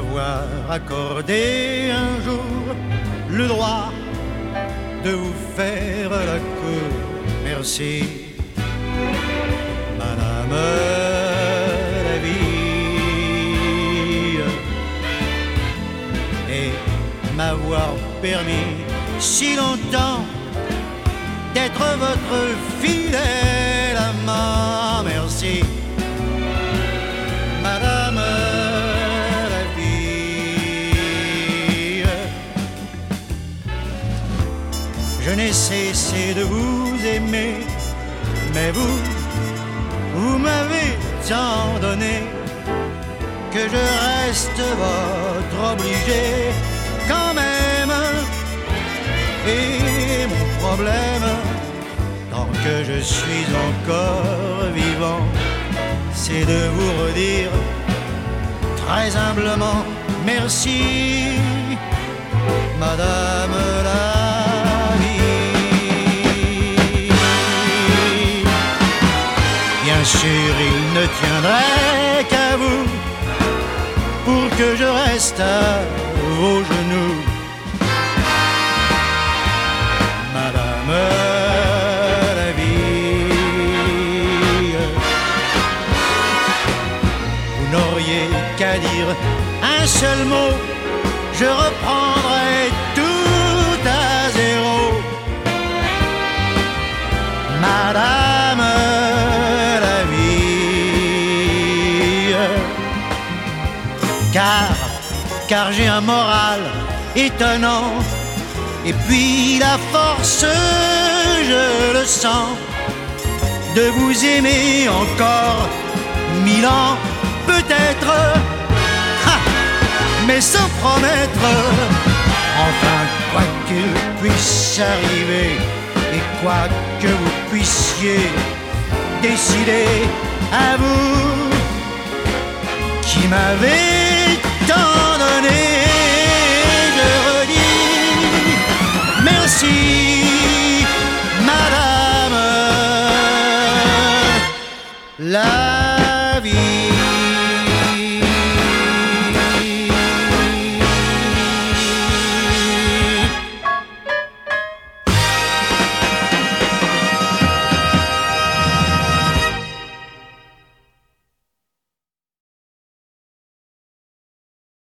m'avoir accordé un jour le droit de vous faire la cour. Merci, Madame la vie, et m'avoir permis si longtemps d'être votre fidèle amant. Merci, Madame la vie. Je n'ai cessé de vous aimer, mais vous m'avez tant donné que je reste votre obligé quand même. Et mon problème, tant que je suis encore vivant, c'est de vous redire très humblement merci, Madame la vie. Bien sûr, il ne tiendrait qu'à vous pour que je reste à vos genoux, Madame la vie. Vous n'auriez qu'à dire un seul mot, je reprendrai tout à zéro, Madame la vie. Car j'ai un moral étonnant, et puis la force, je le sens, de vous aimer encore 1000 ans peut-être, mais sans promettre. Enfin, quoi qu'il puisse arriver, et quoi que vous puissiez décider, à vous qui m'avez tant donné, je redis merci, Madame la vie.